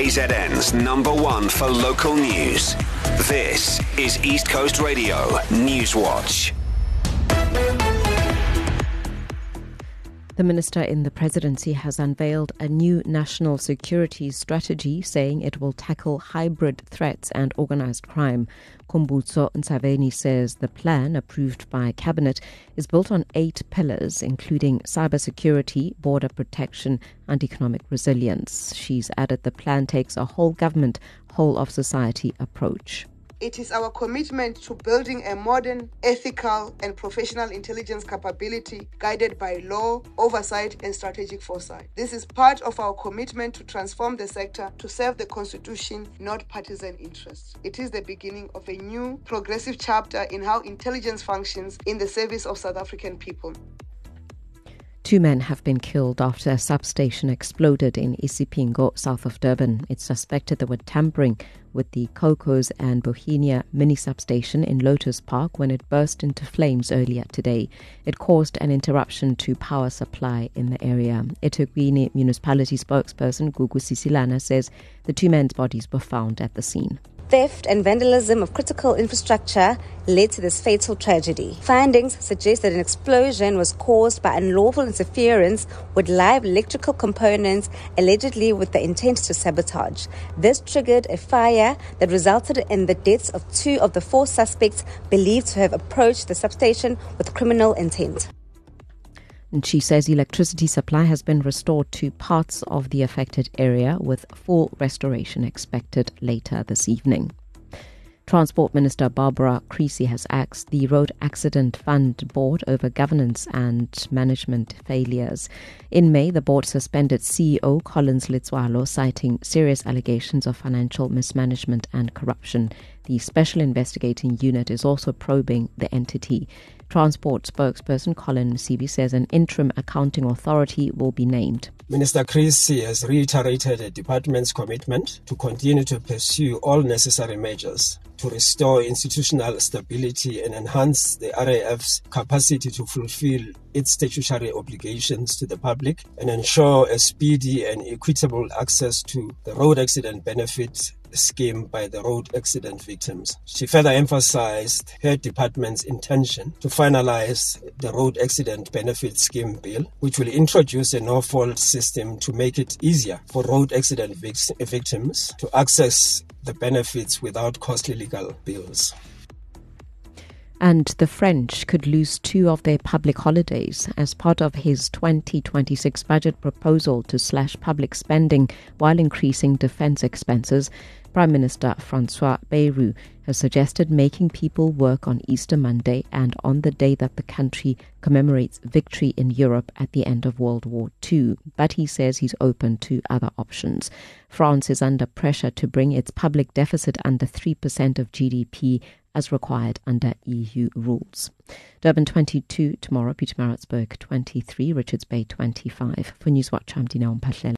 KZN's #1 for local news. This is East Coast Radio Newswatch. The minister in the presidency has unveiled a new national security strategy, saying it will tackle hybrid threats and organised crime. Khumbudzo Ntshavheni says the plan, approved by cabinet, is built on 8 pillars, including cybersecurity, border protection and economic resilience. She's added the plan takes a whole government, whole of society approach. It is our commitment to building a modern, ethical and professional intelligence capability guided by law, oversight and strategic foresight. This is part of our commitment to transform the sector to serve the Constitution, not partisan interests. It is the beginning of a new, progressive chapter in how intelligence functions in the service of South African people. 2 men have been killed after a substation exploded in Isipingo, south of Durban. It's suspected they were tampering with the Cocos and Bohemia mini substation in Lotus Park when it burst into flames earlier today. It caused an interruption to power supply in the area. eThekwini municipality spokesperson Gugu Sisilana says the 2 men's bodies were found at the scene. Theft and vandalism of critical infrastructure led to this fatal tragedy. Findings suggest that an explosion was caused by unlawful interference with live electrical components, allegedly with the intent to sabotage. This triggered a fire that resulted in the deaths of 2 of the 4 suspects believed to have approached the substation with criminal intent. And she says electricity supply has been restored to parts of the affected area, with full restoration expected later this evening. Transport Minister Barbara Creecy has asked the Road Accident Fund Board over governance and management failures. In May, the board suspended CEO Collins Letswalo, citing serious allegations of financial mismanagement and corruption. The Special Investigating Unit is also probing the entity. Transport spokesperson Colin Msibi says an interim accounting authority will be named. Minister Creecy has reiterated the department's commitment to continue to pursue all necessary measures to restore institutional stability and enhance the RAF's capacity to fulfill its statutory obligations to the public and ensure a speedy and equitable access to the road accident benefit scheme by the road accident victims. She further emphasized her department's intention to finalize the road accident benefit scheme bill, which will introduce a no-fault system to make it easier for road accident victims to access the benefits without costly legal bills. And the French could lose 2 of their public holidays as part of his 2026 budget proposal to slash public spending while increasing defence expenses. Prime Minister François Bayrou has suggested making people work on Easter Monday and on the day that the country commemorates victory in Europe at the end of World War II. But he says he's open to other options. France is under pressure to bring its public deficit under 3% of GDP as required under EU rules. Durban 22 tomorrow, Pietermaritzburg 23, Richards Bay 25. For Newswatch, I'm Dina Mpahlela.